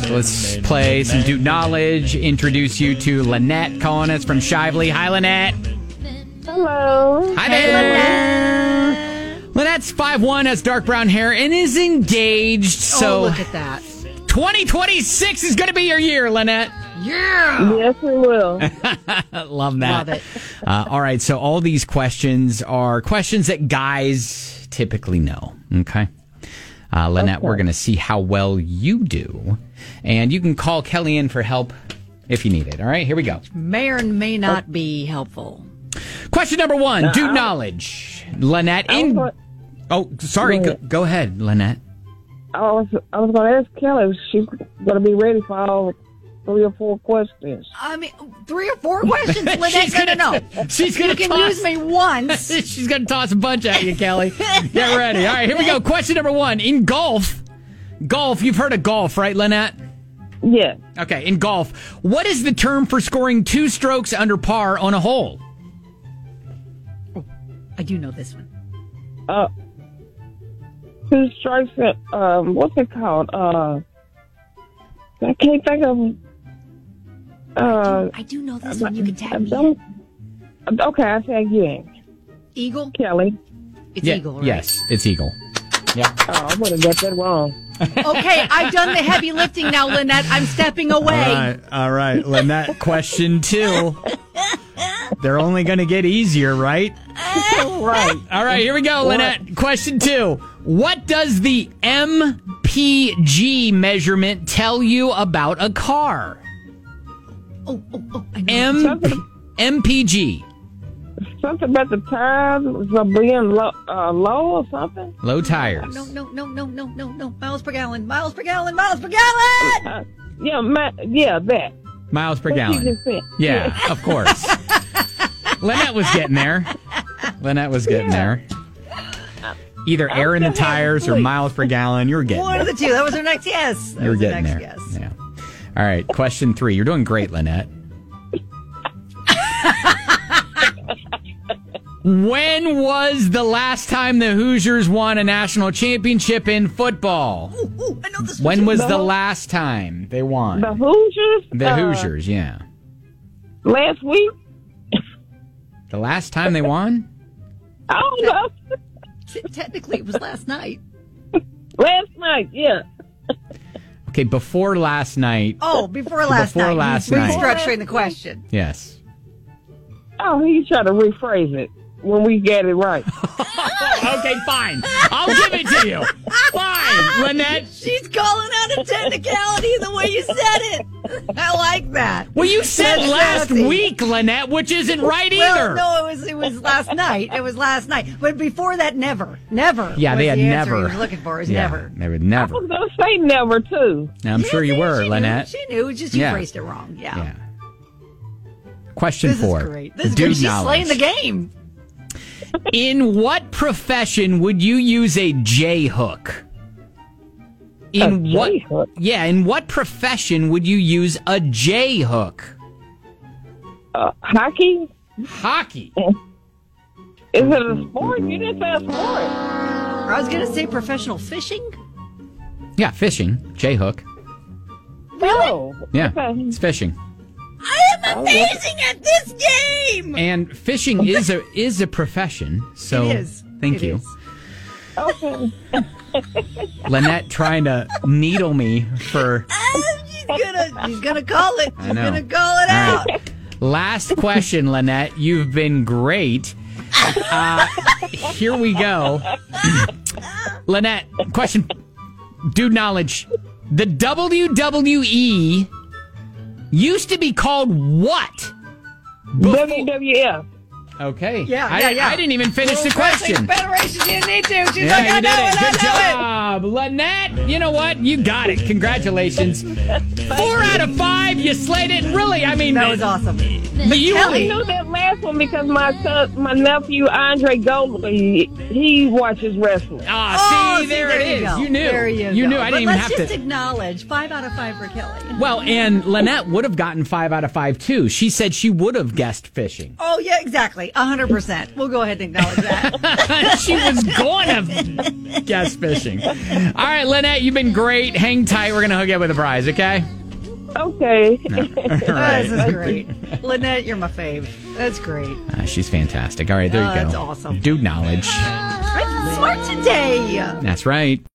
let's play some Dude Knowledge. Introduce you to Lynette calling us from Shively. Hi, Lynette. Hello. Hi there. Lynette's 5'1", has dark brown hair, and is engaged. So look at that. 2026 is going to be your year, Lynette. Yeah. Yes, we will. Love that. Love it. All right, so all these questions are questions that guys typically know, okay? Lynette, we're going to see how well you do. And you can call Kelly in for help if you need it. All right, here we go. May or may not be helpful. Question number 1, Dude Knowledge. Lynette, go ahead, Lynette. I was going to ask Kelly if she's going to be ready for all 3 or 4 questions. I mean, 3 or 4 questions, Lynette. No. She's going to You can use me once. She's going to toss a bunch at you, Kelly. Get ready. All right, here we go. Question number 1. In golf, you've heard of golf, right, Lynette? Yeah. Okay, in golf, what is the term for scoring 2 strokes under par on a hole? I do know this one. 2 strikes. What's it called? I can't think of. I do know this one. You can tap me. Okay, I say again. Eagle? Kelly. It's Eagle, right? Yes, it's Eagle. Yeah. Oh, I would have got that wrong. Okay, I've done the heavy lifting now, Lynette. I'm stepping away. All right. Lynette, question 2. They're only going to get easier, right? Right. All right, here we go, Lynette. Question 2. What does the MPG measurement tell you about a car? I know. MPG. Something about the tires being low or something? Low tires. No. Miles per gallon. Yeah, that. Miles per What gallon. you just said. Yeah, of course. Lynette was getting there. Either air in the tires or miles per gallon. You were getting One there. of the 2. That was our next guess. You were getting there. Guess. Yeah. All right, question 3. You're doing great, Lynette. When was the last time the Hoosiers won a national championship in football? I know this When one. was the last time they won? The Hoosiers? The Hoosiers, yeah. Last week? The last time they won? I don't know. Technically, it was last night. Last night, yeah. Okay, before last night. Before last night. Last night. Restructuring the question. Yes. Oh, he tried to rephrase it when we get it right. Okay, fine. I'll give it to you. Fine, Lynette. She's calling out a technicality the way you said it. I like that. Well, you said That's last sassy. week, Lynette, which isn't right either. Well, no, it was last night. It was last night. But before that, never. Yeah, they had the answer never. he was looking for is Yeah, never. They would I never. was going to say never, too. Now, I'm sure you were, She Lynette. knew. Just you Yeah. phrased it wrong. Yeah. Yeah. Question This 4. is great. This is Dude great. She's knowledge. slaying the game. In what profession would you use a J hook? In J-hook? Yeah, in what profession would you use a J hook? Hockey? Hockey. Is it a sport? You didn't say a sport. I was going to say professional fishing. Yeah, fishing. J hook. No. Yeah, Okay. it's fishing. I am amazing at this game. And fishing is a profession. So It is. thank It you. is. Okay. Lynette trying to needle me for She's gonna call it. I She's know. gonna call it All out. right. Last question, Lynette. You've been great. Here we go. Lynette, question. Dude knowledge. The WWE used to be called what? WWF. Okay. Yeah. I didn't even finish the question. Federation, you need to. She's Yeah, like, I you know did it. it. Good I know it. job, Lynette. You know what? You got it. Congratulations. 4 out of 5. You slayed it. Really, I mean, That was awesome. But you I Kelly. knew that last one because my nephew Andre Goldberg, he watches wrestling. see, there it you is. go. You knew. There You go. knew. I But didn't even let's have just to. acknowledge 5 out of 5 for Kelly. Well, and Lynette would have gotten 5 out of 5 too. She said she would have guessed fishing. Oh yeah, exactly. Okay, 100%. We'll go ahead and acknowledge that. She was going to guess fishing. All right, Lynette, you've been great. Hang tight. We're going to hook you up with a prize, okay? Okay. All right. This is great. Lynette, you're my fave. That's great. She's fantastic. All right, there you go. That's awesome. Dude knowledge. I'm smart today. That's right.